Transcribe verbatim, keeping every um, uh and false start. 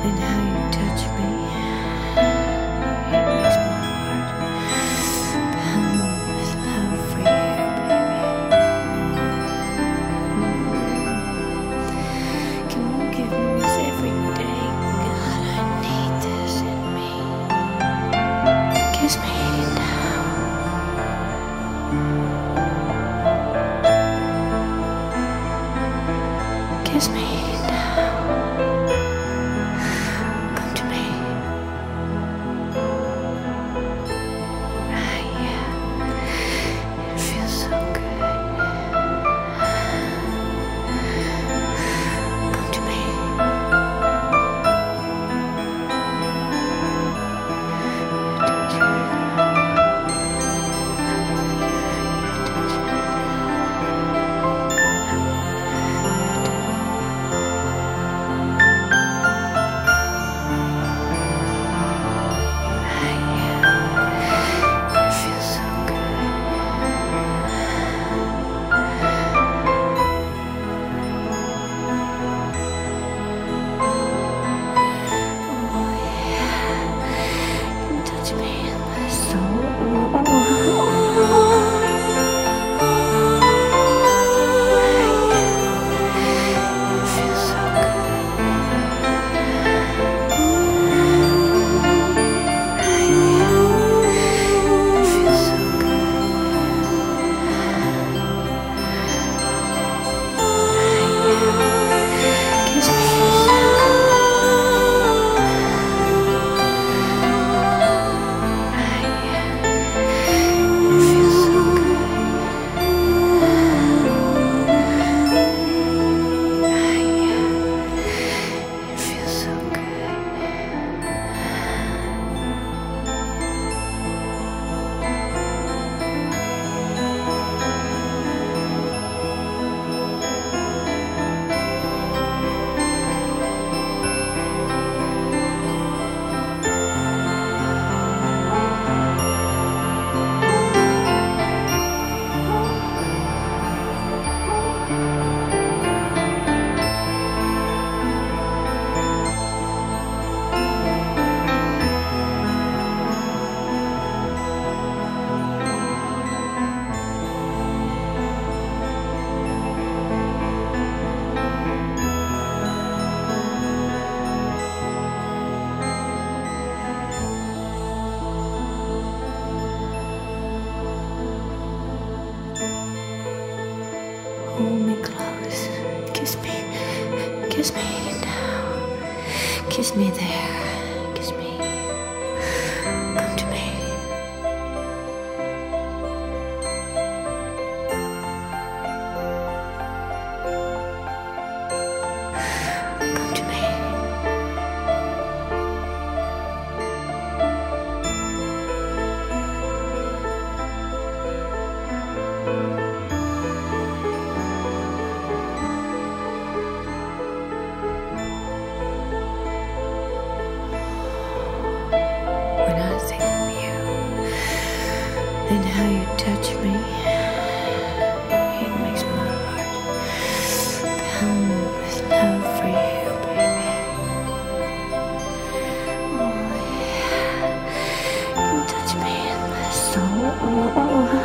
And how you touch me, it makes my heart pound with love for you, baby. Can you give me this every day? God, I need this in me. Kiss me now. Kiss me now. Come to me. Ah, yeah. It feels so good. Come to me. Hold me close, kiss me, kiss me now, kiss me there, kiss me, come to me. Come to me. And how you touch me, it makes my heart pound with love for you, baby. Oh yeah, you touch me in my soul.